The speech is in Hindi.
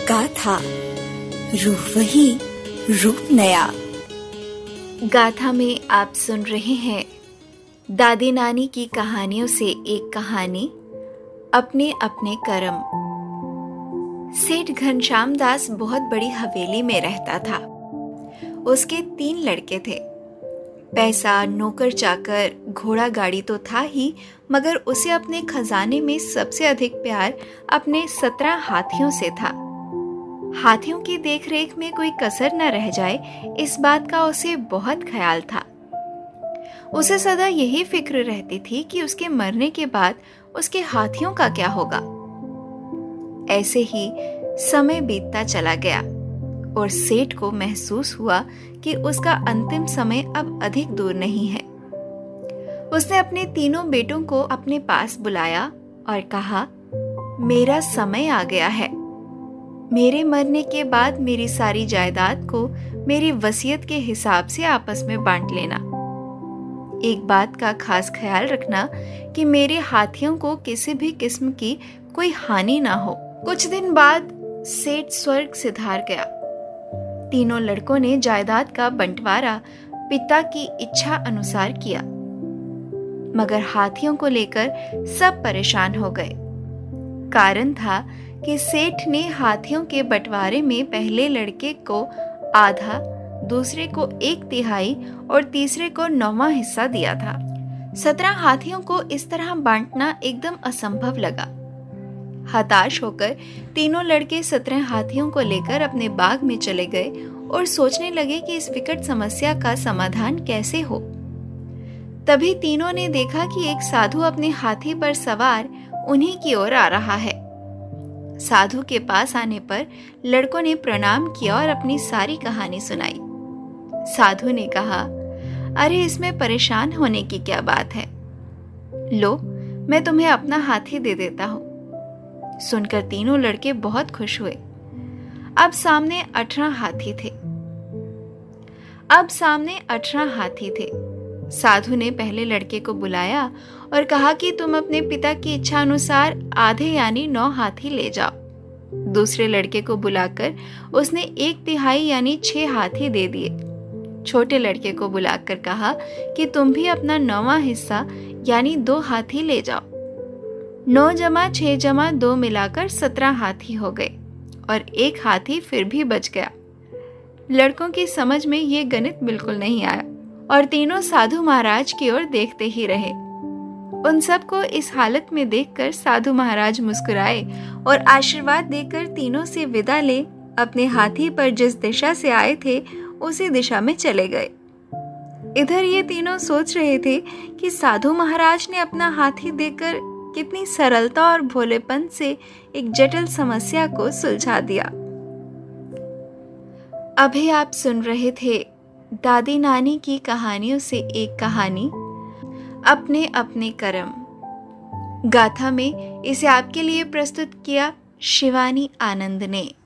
गाथा, रूह वही, रूप नया। गाथा में आप सुन रहे हैं दादी नानी की कहानियों से एक कहानी, अपने अपने कर्म। सेठ घनश्याम दास बहुत बड़ी हवेली में रहता था। उसके 3 लड़के थे। पैसा, नौकर चाकर, घोड़ा गाड़ी तो था ही, मगर उसे अपने खजाने में सबसे अधिक प्यार अपने 17 हाथियों से था। हाथियों की देखरेख में कोई कसर न रह जाए, इस बात का उसे बहुत ख्याल था। उसे सदा यही फिक्र रहती थी कि उसके मरने के बाद उसके हाथियों का क्या होगा। ऐसे ही समय बीतता चला गया और सेठ को महसूस हुआ कि उसका अंतिम समय अब अधिक दूर नहीं है। उसने अपने तीनों बेटों को अपने पास बुलाया और कहा, मेरा समय आ गया है। मेरे मरने के बाद मेरी सारी जायदाद को मेरी वसीयत के हिसाब से आपस में बांट लेना। एक बात का खास ख्याल रखना कि मेरे हाथियों को किसी भी किस्म की कोई हानि ना हो। कुछ दिन बाद सेठ स्वर्ग सिधार गया। तीनों लड़कों ने जायदाद का बंटवारा पिता की इच्छा अनुसार किया, मगर हाथियों को लेकर सब परेशान हो गए। कारण था कि सेठ ने हाथियों के बंटवारे में पहले लड़के को आधा, दूसरे को 1/3 और तीसरे को 9वां हिस्सा दिया था। 17 हाथियों को इस तरह बांटना एकदम असंभव लगा। हताश होकर तीनों लड़के 17 हाथियों को लेकर अपने बाग में चले गए और सोचने लगे कि इस विकट समस्या का समाधान कैसे हो। तभी तीनों ने देखा कि एक साधु अपने हाथी पर सवार उन्हीं की ओर आ रहा है। साधु के पास आने पर लड़कों ने प्रणाम किया और अपनी सारी कहानी सुनाई। साधु ने कहा, अरे इसमें परेशान होने की क्या बात है, लो मैं तुम्हें अपना हाथी दे देता हूँ। सुनकर तीनों लड़के बहुत खुश हुए। अब सामने 18 हाथी थे। साधु ने पहले लड़के को बुलाया और कहा कि तुम अपने पिता की इच्छा अनुसार आधे यानी 9 हाथी ले जाओ। दूसरे लड़के को बुलाकर उसने 1/3 यानी 6 हाथी दे दिए। छोटे लड़के को बुलाकर कहा कि तुम भी अपना 9वां हिस्सा यानी 2 हाथी ले जाओ। 9 + 6 + 2 मिलाकर 17 हाथी हो गए और 1 हाथी फिर भी बच गया। लड़कों की समझ में ये गणित बिल्कुल नहीं आया और तीनों साधु महाराज की ओर देखते ही रहे। उन सबको इस हालत में देखकर साधु महाराज मुस्कुराए और आशीर्वाद देकर तीनों से विदा ले अपने हाथी पर जिस दिशा से आए थे उसी दिशा में चले गए। इधर ये तीनों सोच रहे थे कि साधु महाराज ने अपना हाथी देकर कितनी सरलता और भोलेपन से एक जटिल समस्या को सुलझा दिया। अभी आप सुन रहे थे दादी नानी की कहानियों से एक कहानी, अपने अपने कर्म। गाथा में इसे आपके लिए प्रस्तुत किया शिवानी आनंद ने।